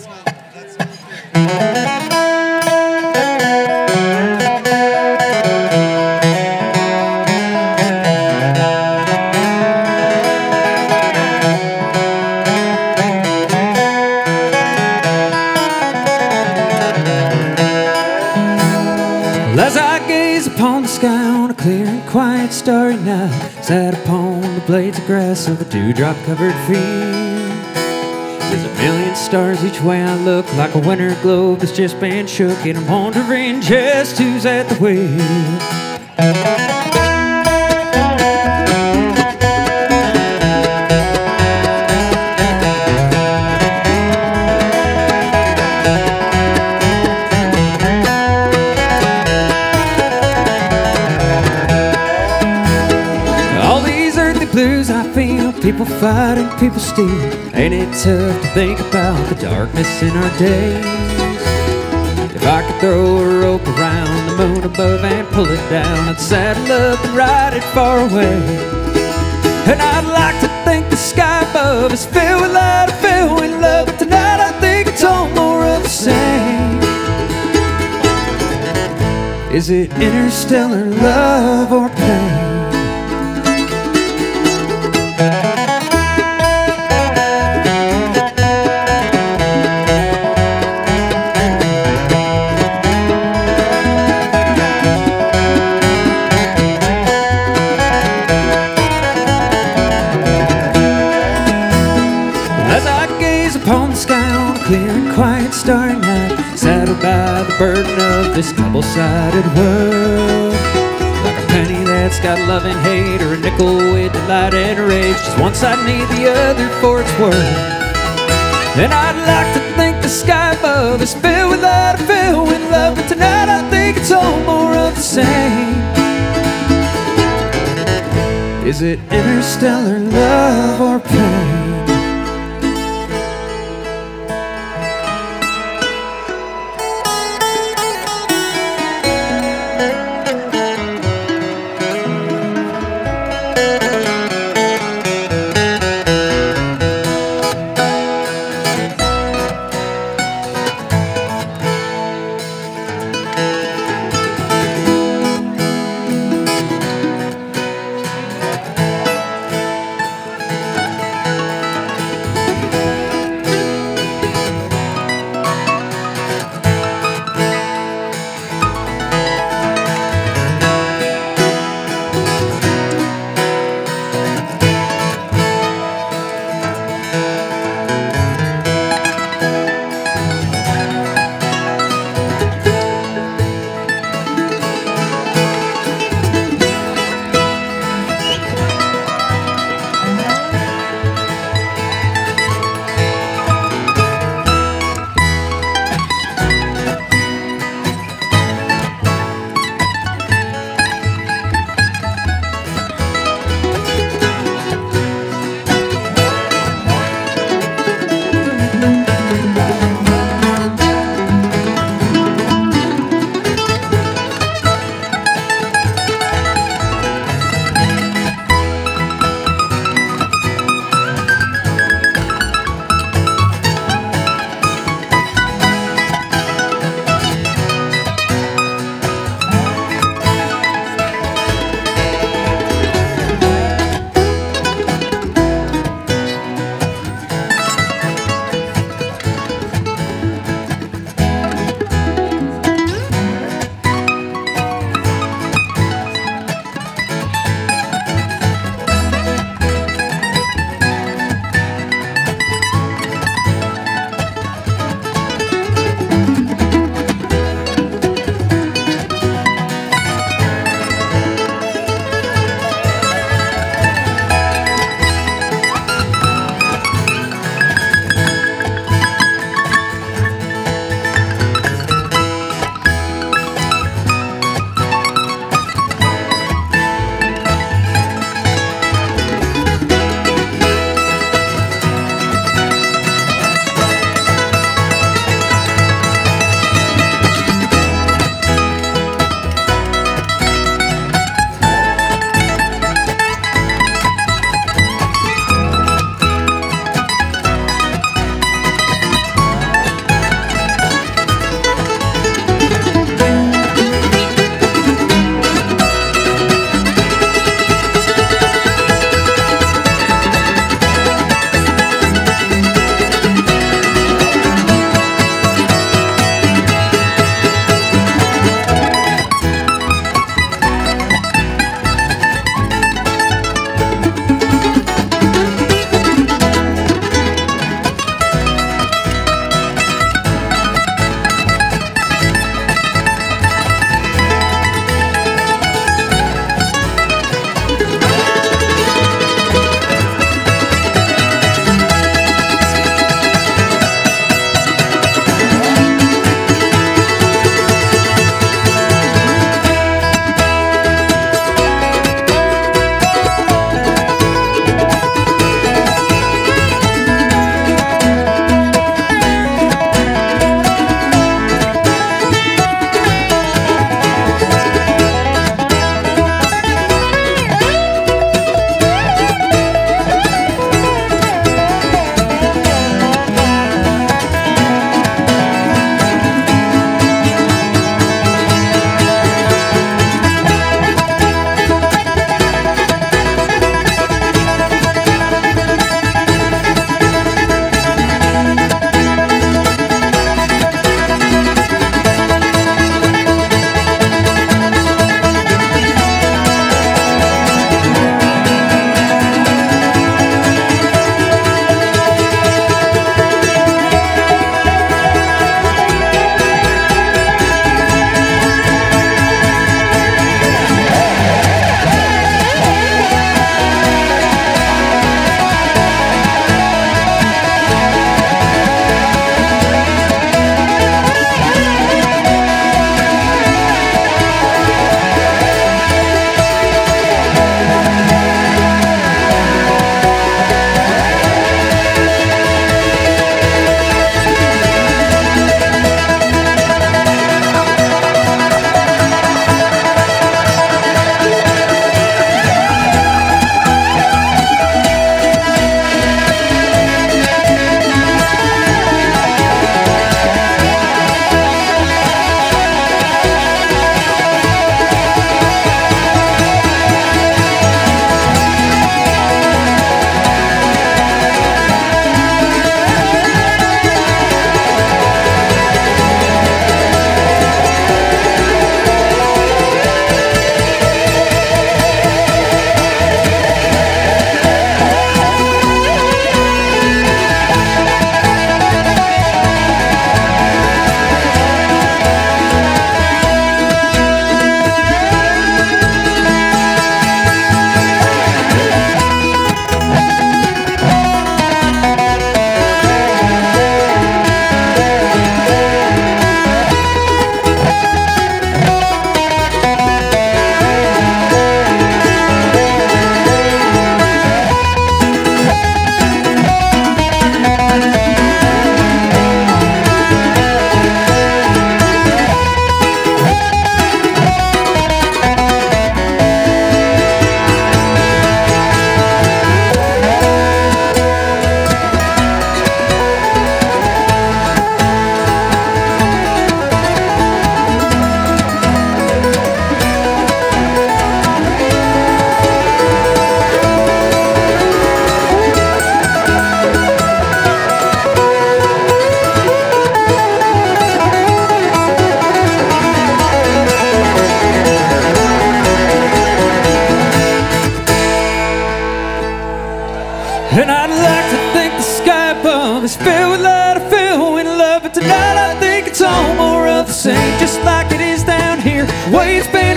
As I gaze upon the sky on a clear and quiet starry night, sat upon the blades of grass of a dewdrop-covered field. There's a million stars each way I look, like a winter globe that's just been shook, and I'm wondering just who's at the wheel. Blues I feel, people fighting, people steal. Ain't it tough to think about the darkness in our days? If I could throw a rope around the moon above and pull it down, I'd saddle up and ride it far away. And I'd like to think the sky above is filled with light, filled with love, but tonight I think it's all more of the same. Is it interstellar love or pain? Upon the sky on a clear and quiet starry night, saddled by the burden of this double-sided world. Like a penny that's got love and hate, or a nickel with delight and rage. Just one side need the other for its worth. And I'd like to think the sky above is filled with light, filled with love, but tonight I think it's all more of the same. Is it interstellar love or pain?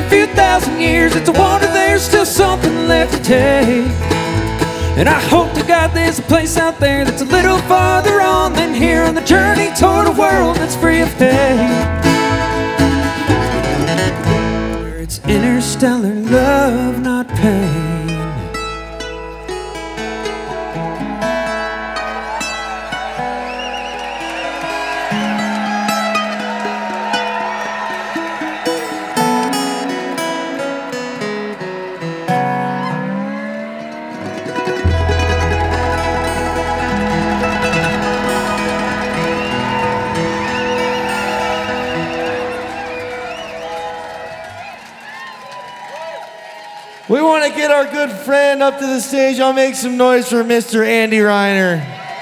a few thousand years, it's a wonder there's still something left to take. And I hope to God there's a place out there that's a little farther on than here on the journey toward a world that's free of hate, where it's interstellar love, not pain. We want to get our good friend up to the stage. I'll make some noise for Mr. Andy Reiner.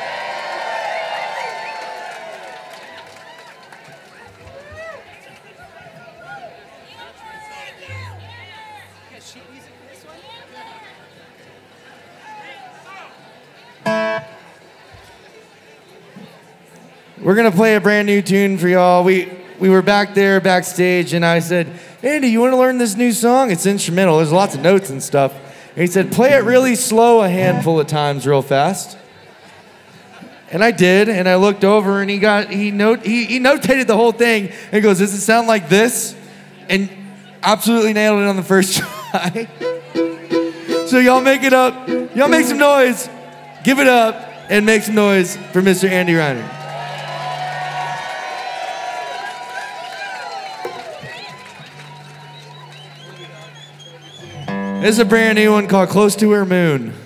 We're going to play a brand new tune for y'all. We were back there backstage, and I said, Andy, you want to learn this new song? It's instrumental. There's lots of notes and stuff. And he said, play it really slow a handful of times real fast. And I did, and I looked over, and he notated the whole thing. And he goes, does it sound like this? And absolutely nailed it on the first try. So y'all make it up. Y'all make some noise. Give it up and make some noise for Mr. Andy Reiner. This is a brand new one called Close to Her Moon.